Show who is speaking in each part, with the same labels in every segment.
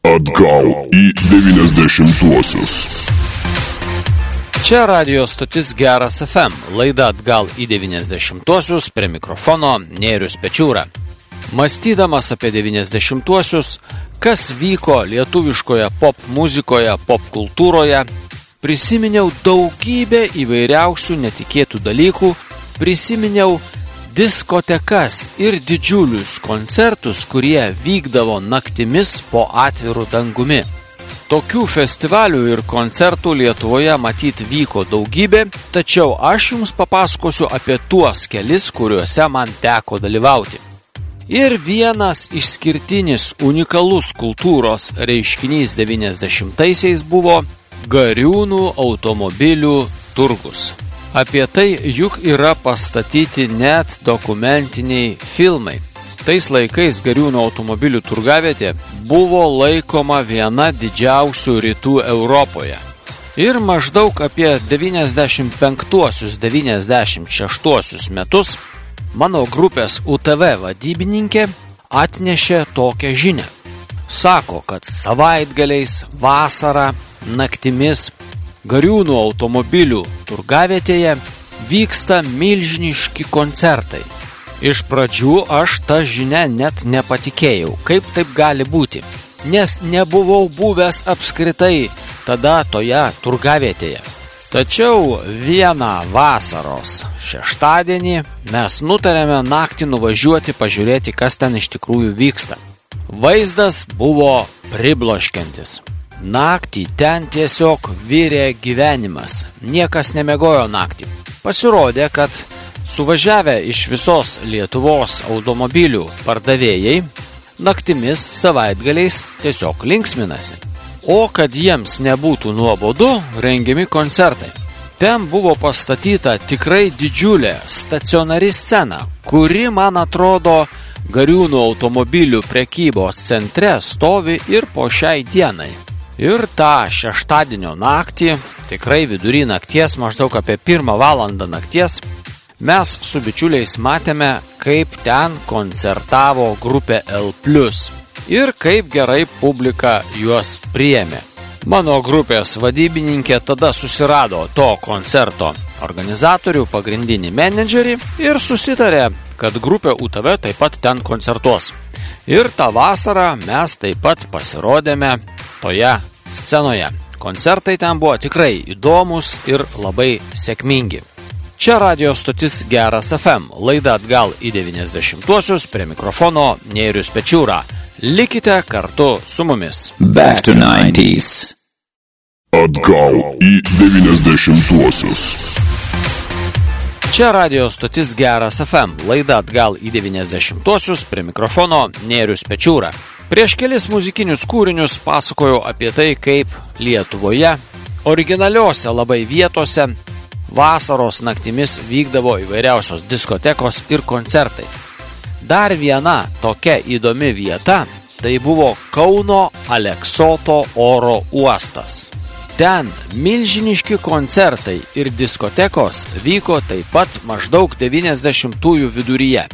Speaker 1: Atgal į 90-uosius.
Speaker 2: Čia radio stotis Geras FM, laida Atgal į 90-uosius, prie mikrofono Nėrius Pečiūra. Mąstydamas apie 90-uosius, kas vyko lietuviškoje pop muzikoje, pop kultūroje, prisiminiau daugybę įvairiausių netikėtų dalykų, prisiminiau diskotekas ir didžiulius koncertus, kurie vykdavo naktimis po atviru dangumi. Tokių festivalių ir koncertų Lietuvoje matyt vyko daugybė, tačiau aš jums papasakosiu apie tuos kelis, kuriuose man teko dalyvauti. Ir vienas išskirtinis unikalus kultūros reiškinys 90-aisiais buvo Gariūnų automobilių turgus. Apie tai juk yra pastatyti net dokumentiniai filmai. Tais laikais Gariūnų automobilių turgavietė buvo laikoma viena didžiausių rytų Europoje. Ir maždaug apie 95-96 metus mano grupės UTV vadybininkė atnešė tokią žinią. Sako, kad savaitgaliais, vasarą, naktimis Gariūnų automobilių turgavietėje vyksta milžiniški koncertai. Iš pradžių aš tą žinią net nepatikėjau, kaip taip gali būti, nes nebuvau buvęs apskritai tada toje turgavietėje. Tačiau vieną vasaros šeštadienį mes nutarėme naktį nuvažiuoti pažiūrėti, kas ten iš tikrųjų vyksta. Vaizdas buvo pribloškiantis. Naktį ten tiesiog virė gyvenimas. Niekas nemiegojo naktį. Pasirodė, kad suvažiavę iš visos Lietuvos automobilių pardavėjai naktimis savaitgaliais tiesiog linksminasi. O kad jiems nebūtų nuobodu, rengiami koncertai. Ten buvo pastatyta tikrai didžiulė stacionari scena, kuri, man atrodo, Gariūnų automobilių prekybos centre stovi ir po šiai dienai. Ir tą šeštadienio naktį, tikrai vidury nakties, maždaug apie 1 valandą nakties, mes su bičiuliais matėme, kaip ten koncertavo grupė L+. Ir kaip gerai publika juos priėmė. Mano grupės vadybininkė tada susirado to koncerto organizatorių, pagrindinį menedžerį ir susitarė, kad grupė UTV taip pat ten koncertuos. Ir tą vasarą mes taip pat pasirodėme toje scenoje. Koncertai ten buvo tikrai įdomus ir labai sėkmingi. Čia radio stotis Geras FM, laida Atgal į 90-uosius, prie mikrofono Nėrius Pečiūra. Likite kartu su mumis.
Speaker 3: Back to 90s.
Speaker 1: Atgal į 90-uosius.
Speaker 2: Čia radio stotis Geras FM, laida Atgal į 90-uosius, prie mikrofono Nėrius Pečiūra. Prieš kelis muzikinius kūrinius pasakojau apie tai, kaip Lietuvoje, originaliuose labai vietose, vasaros naktimis vykdavo įvairiausios diskotekos ir koncertai. Dar viena tokia įdomi vieta, tai buvo Kauno Aleksoto oro uostas. Ten milžiniški koncertai ir diskotekos vyko taip pat maždaug 90-ųjų viduryje.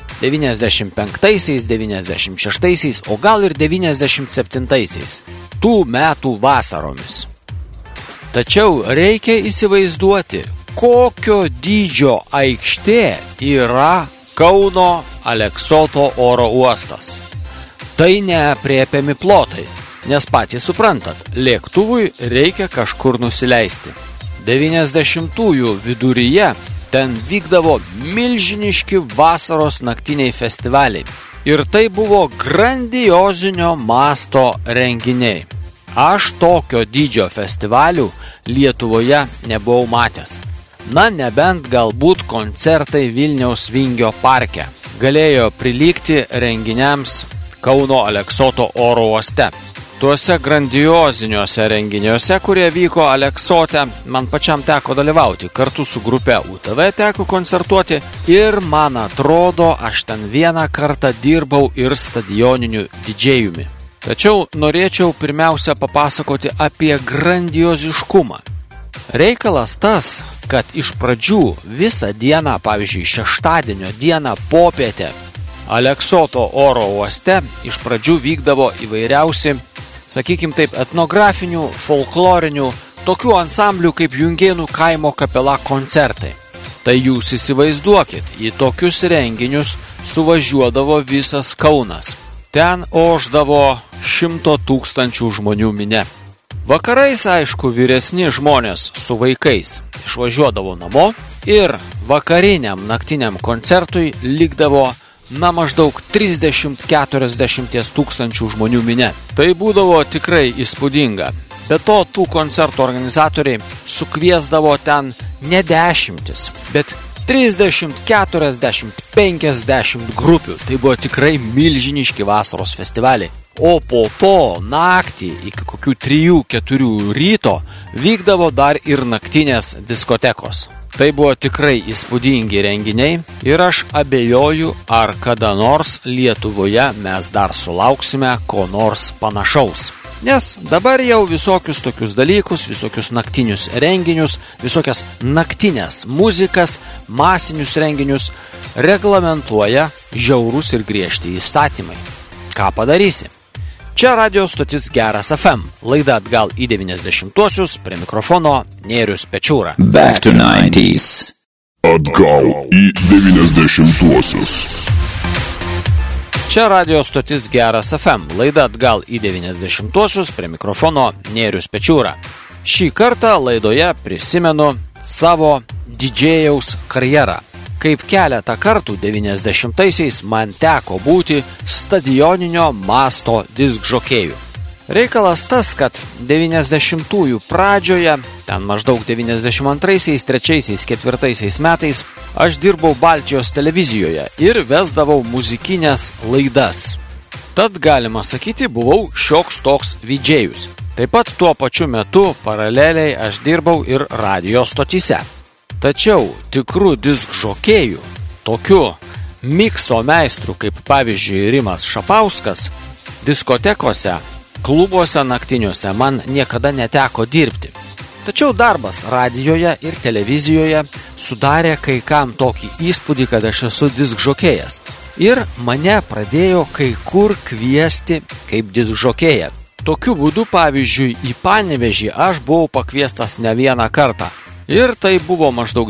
Speaker 2: 95-aisiais, 96-aisiais, o gal ir 97-aisiais, tų metų vasaromis. Tačiau reikia įsivaizduoti, kokio dydžio aikštė yra Kauno Aleksoto oro uostas. Tai neaprėpiami plotai, nes patys suprantat, lėktuvui reikia kažkur nusileisti. 90-ųjų viduryje ten vykdavo milžiniški vasaros naktiniai festivaliai. Ir tai buvo grandiozinio masto renginiai. Aš tokio dydžio festivalių Lietuvoje nebuvau matęs. Na, nebent galbūt koncertai Vilniaus Vingio parke. Galėjo prilygti renginiams Kauno Aleksoto oro uoste. Tuose grandioziniuose renginiuose, kurie vyko Aleksote, man pačiam teko dalyvauti. Kartu su grupe UTV teko koncertuoti ir, man atrodo, aš ten vieną kartą dirbau ir stadioniniu didžėjumi. Tačiau norėčiau pirmiausia papasakoti apie grandioziškumą. Reikalas tas, kad iš pradžių visą dieną, pavyzdžiui, šeštadienio dieną popietę Aleksoto oro uoste iš pradžių vykdavo įvairiausi sakykim taip, etnografinių, folklorinių, tokių ansamblių kaip Jungėnų kaimo kapela koncertai. Tai jūs įsivaizduokit, į tokius renginius suvažiuodavo visas Kaunas. Ten ošdavo 100 000 žmonių minia. Vakarais, aišku, vyresni žmonės su vaikais išvažiuodavo namo ir vakariniam naktiniam koncertui likdavo maždaug 30-40 tūkstančių žmonių minia. Tai būdavo tikrai įspūdinga. Be to, tų koncertų organizatoriai sukviesdavo ten ne dešimtis, bet 30, 40, 50 grupių. Tai buvo tikrai milžiniški vasaros festivaliai. O po to naktį iki kokių 3-4 ryto vykdavo dar ir naktinės diskotekos. Tai buvo tikrai įspūdingi renginiai ir aš abejoju, ar kada nors Lietuvoje mes dar sulauksime ko nors panašaus. Nes dabar jau visokius tokius dalykus, visokius naktinius renginius, visokias naktinės muzikas, masinius renginius reglamentuoja žiaurūs ir griežti įstatymai. Ką padarysi? Čia radio stotis Geras FM. Laida atgal į 90-uosius, prie mikrofono Nėrius Pečiūra.
Speaker 3: Back to 90s.
Speaker 1: Atgal į 90-uosius.
Speaker 2: Čia radio stotis Geras FM. Laida atgal į 90-uosius, prie mikrofono Nėrius Pečiūra. Šį kartą laidoje prisimenu savo didžėjaus karjerą. Kaip keletą kartų 90-aisiais man teko būti stadioninio masto diskžokėjų. Reikalas tas, kad 90-ųjų pradžioje, ten maždaug 92-aisiais, 3-aisiais, 4-aisiais metais, aš dirbau Baltijos televizijoje ir vesdavau muzikinės laidas. Tad galima sakyti, buvau šioks toks vidžėjus. Taip pat tuo pačiu metu paraleliai aš dirbau ir radio stotyse. Tačiau tikrų diskžokėjų, tokių mikso meistrų kaip pavyzdžiui Rimas Šapauskas, diskotekose, klubuose naktiniuose man niekada neteko dirbti. Tačiau darbas radijoje ir televizijoje sudarė kai kam tokį įspūdį, kad aš esu diskžokėjas. Ir mane pradėjo kai kur kviesti kaip diskžokėją. Tokiu būdu, pavyzdžiui, į Panevėžį aš buvau pakviestas ne vieną kartą. Ir tai buvo maždaug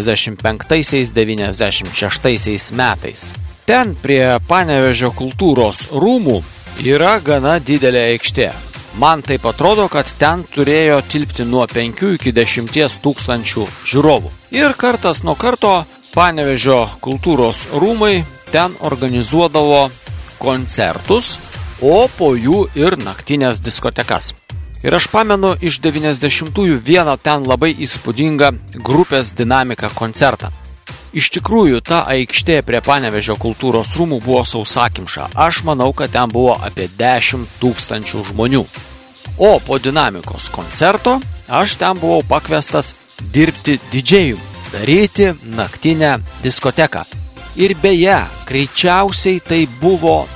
Speaker 2: 95-96 metais. Ten prie Panevėžio kultūros rūmų yra gana didelė aikštė. Man taip atrodo, kad ten turėjo tilpti nuo 5 iki 10 tūkstančių žiūrovų. Ir kartas nuo karto Panevėžio kultūros rūmai ten organizuodavo koncertus, o po jų ir naktinės diskotekas. Ir aš pamenu iš 90-ųjų vieną ten labai įspūdingą grupės Dinamika koncertą. Iš tikrųjų, ta aikštė prie Panevėžio kultūros rūmų buvo sausakimša. Aš manau, kad ten buvo apie 10 tūkstančių žmonių. O po Dinamikos koncerto aš ten buvau pakviestas dirbti didžėjų, daryti naktinę diskoteką. Ir beje, greičiausiai tai buvo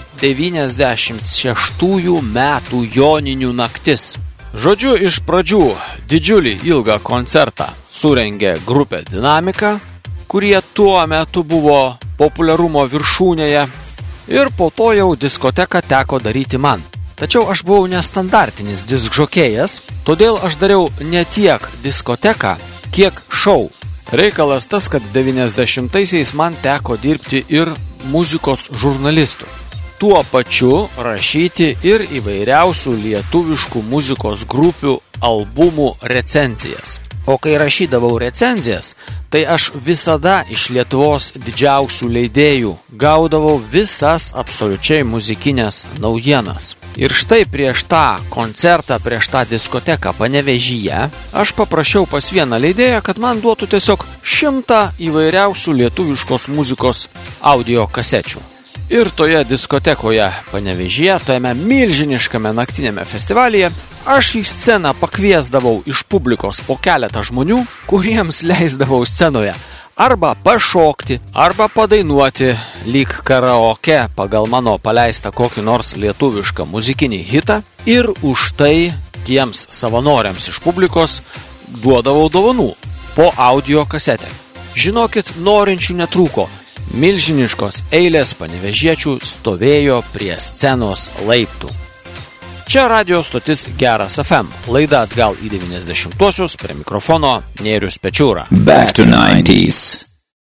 Speaker 2: 96 metų joninių naktis. Žodžiu, iš pradžių didžiulį ilgą koncertą surengė grupė Dinamika, kurie tuo metu buvo populiarumo viršūnėje, ir po to jau diskoteką teko daryti man. Tačiau aš buvau nestandartinis diskžokėjas, todėl aš dariau ne tiek diskoteką, kiek šou. Reikalas tas, kad 90-aisiais man teko dirbti ir muzikos žurnalistų. Tuo pačiu rašyti ir įvairiausių lietuviškų muzikos grupių albumų recenzijas. O kai rašydavau recenzijas, tai aš visada iš Lietuvos didžiausių leidėjų gaudavau visas absoliučiai muzikinės naujienas. Ir štai prieš tą koncertą, prieš tą diskoteką Panevėžyje, aš paprašiau pas vieną leidėją, kad man duotų tiesiog 100 įvairiausių lietuviškos muzikos audio kasečių. Ir toje diskotekoje Panevėžyje, tojame milžiniškame naktinėme festivalyje, aš į sceną pakviesdavau iš publikos po keletą žmonių, kuriems leisdavau scenoje arba pašokti, arba padainuoti lyg karaoke pagal mano paleistą kokį nors lietuvišką muzikinį hitą, ir už tai tiems savanoriams iš publikos duodavau dovanų po audio kasetę. Žinokit, norinčių netrūko. Milžiniškos eilės panevėžiečių stovėjo prie scenos laiptų. Čia radio stotis Geras FM. Laida atgal į 90-uosius, prie mikrofono Nėrius Pečiūra.
Speaker 3: Back to 90s.